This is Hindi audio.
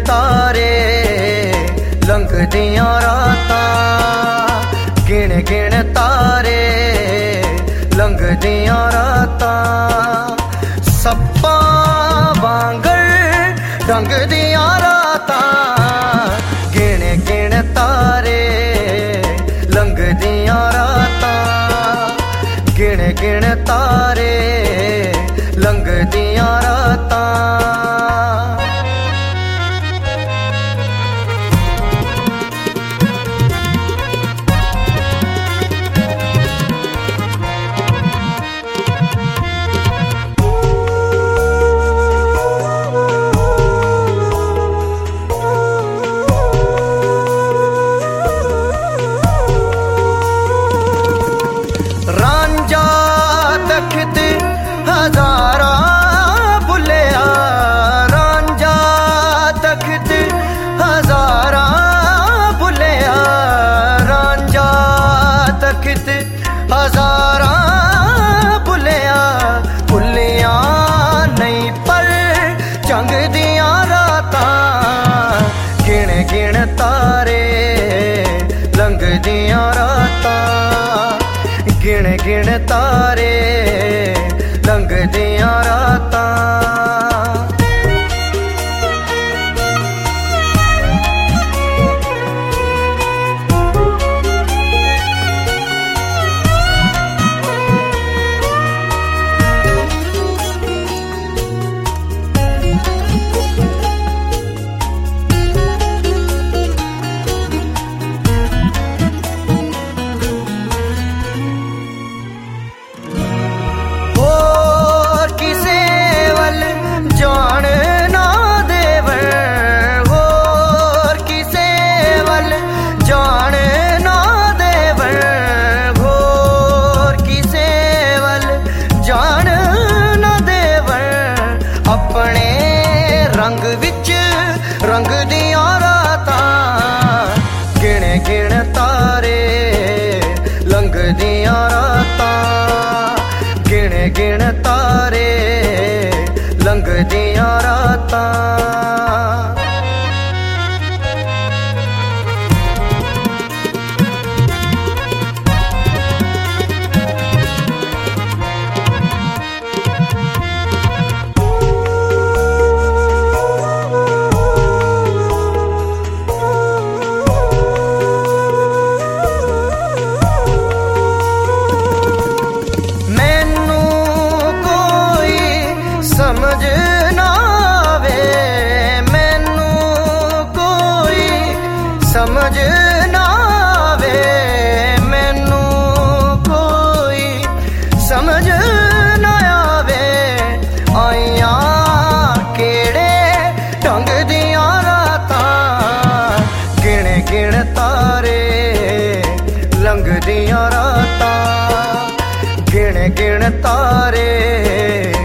तारे लंघदियां रातां, गिण गिण तारे लंघदियां रातां, सप्पां वांगर डंगदियां रातां, गिण गिण तारे लंघदियां रातां, गिण गिण तारे लंघदियां रातां। तख्त हजारा भुलिया, रांझा तख्त हजारा भुलिया, रांझा तख्त हजारा भुलिया, भुलिया नहीं पर जंग दियां रातां, गिण गिण तारे लंघदियां रातां, गिण गिण तारे लंघदियां रातां। अपने रंग विच रंग दियां रातां, गिण गिण तारे लंघदियां रातां, गिण गिण तारे लंघदियां रातां। समझ ना आवे मैनू कोई, समझ ना आवे मैनू कोई, समझ ना आवे आइयां केड़े ढंग दियां रातां, गिण गिण तारे लंघदियां रातां, गिण गिण तारे